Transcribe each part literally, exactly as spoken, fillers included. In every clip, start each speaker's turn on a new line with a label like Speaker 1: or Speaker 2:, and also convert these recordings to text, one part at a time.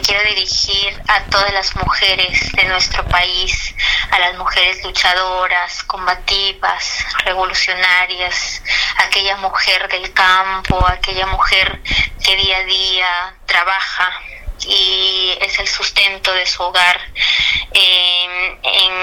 Speaker 1: quiero dirigir a todas las mujeres de nuestro país, a las mujeres luchadoras, combativas, revolucionarias, aquella mujer del campo, aquella mujer que día a día trabaja y es el sustento de su hogar. Eh,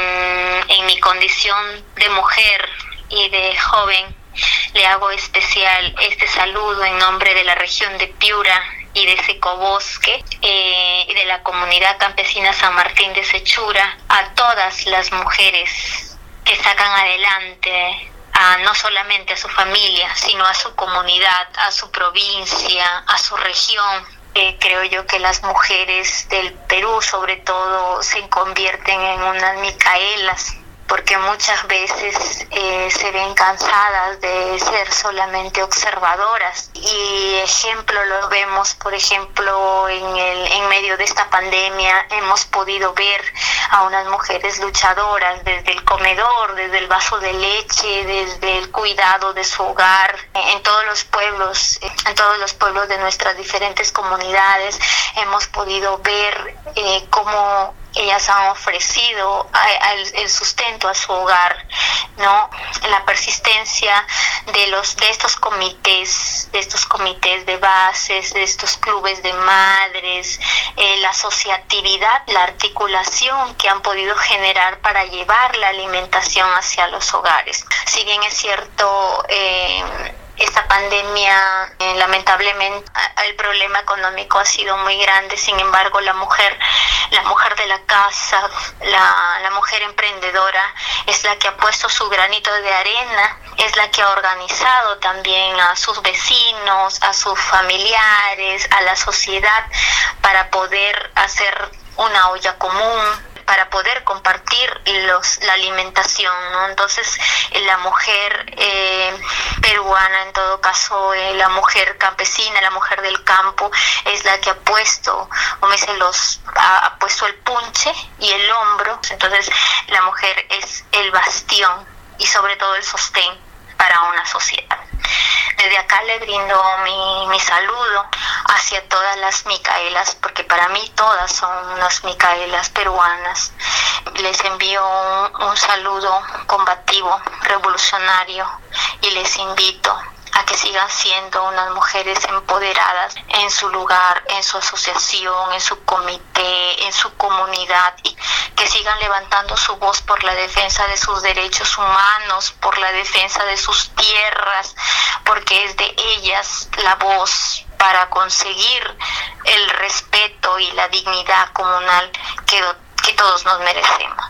Speaker 1: en, en mi condición de mujer y de joven, le hago especial este saludo en nombre de la región de Piura y de Secobosque eh, y de la comunidad campesina San Martín de Sechura, a todas las mujeres que sacan adelante a, no solamente a su familia, sino a su comunidad, a su provincia, a su región. Eh, creo yo que las mujeres del Perú, sobre todo, se convierten en unas micaelas, porque muchas veces eh, se ven cansadas de ser solamente observadoras. Y ejemplo lo vemos, por ejemplo, en el en medio de esta pandemia hemos podido ver a unas mujeres luchadoras desde el comedor, desde el vaso de leche, desde el cuidado de su hogar, en todos los pueblos, en todos los pueblos de nuestras diferentes comunidades hemos podido ver eh, cómo ellas han ofrecido a, a el, el sustento a su hogar, ¿no? La persistencia de los de estos comités, de estos comités de bases, de estos clubes de madres, eh, la asociatividad, la articulación que han podido generar para llevar la alimentación hacia los hogares. Si bien es cierto, eh, esta pandemia, eh, lamentablemente, el problema económico ha sido muy grande. Sin embargo, la mujer, la mujer de la casa, la, la mujer emprendedora, es la que ha puesto su granito de arena, es la que ha organizado también a sus vecinos, a sus familiares, a la sociedad, para poder hacer una olla común, para poder compartir los, la alimentación, ¿no? Entonces, la mujer eh, peruana, en todo caso, eh, la mujer campesina, la mujer del campo, es la que ha puesto, como dicen los, ha, ha puesto el punche y el hombro. Entonces, la mujer es el bastión y sobre todo el sostén para una sociedad. Desde acá le brindo mi, mi saludo hacia todas las micaelas, porque para mí todas son unas micaelas peruanas. Les envío un, un saludo combativo, revolucionario, y les invito a que sigan siendo unas mujeres empoderadas en su lugar, en su asociación, en su comité, en su comunidad, y que sigan levantando su voz por la defensa de sus derechos humanos, por la defensa de sus tierras, porque es de ellas la voz para conseguir el respeto y la dignidad comunal que, que todos nos merecemos.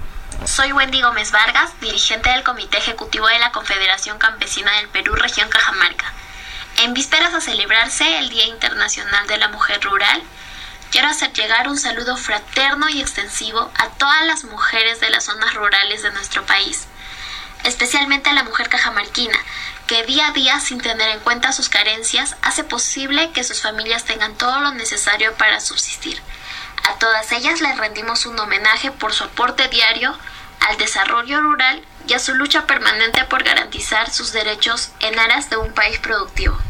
Speaker 2: Soy Wendy Gómez Vargas, dirigente del Comité Ejecutivo de la Confederación Campesina del Perú, Región Cajamarca. En vísperas a celebrarse el Día Internacional de la Mujer Rural, quiero hacer llegar un saludo fraterno y extensivo a todas las mujeres de las zonas rurales de nuestro país, especialmente a la mujer cajamarquina, que día a día, sin tener en cuenta sus carencias, hace posible que sus familias tengan todo lo necesario para subsistir. A todas ellas les rendimos un homenaje por su aporte diario al desarrollo rural y a su lucha permanente por garantizar sus derechos en aras de un país productivo.